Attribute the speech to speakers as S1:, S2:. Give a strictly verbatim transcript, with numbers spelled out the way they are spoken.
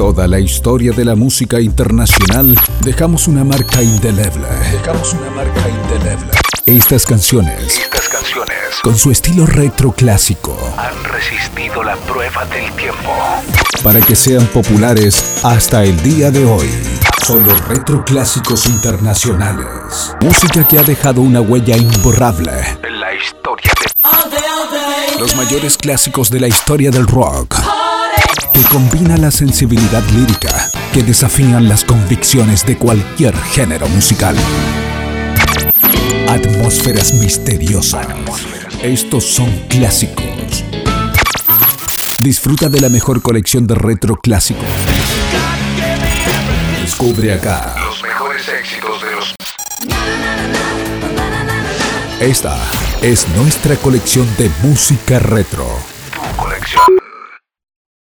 S1: toda la historia de la música internacional, dejamos una marca indeleble. Dejamos una marca indeleble. Estas canciones,
S2: Estas canciones
S1: con su estilo retro clásico,
S2: han resistido la prueba del tiempo
S1: para que sean populares hasta el día de hoy. Son los retroclásicos internacionales. Música que ha dejado una huella imborrable
S2: en la historia de...
S1: Los mayores clásicos de la historia del rock, que combina la sensibilidad lírica, que desafían las convicciones de cualquier género musical. Atmósferas misteriosas. Estos son clásicos. Disfruta de la mejor colección de retro clásicos. Descubre acá
S2: los mejores éxitos de los...
S1: Esta es nuestra colección de música retro.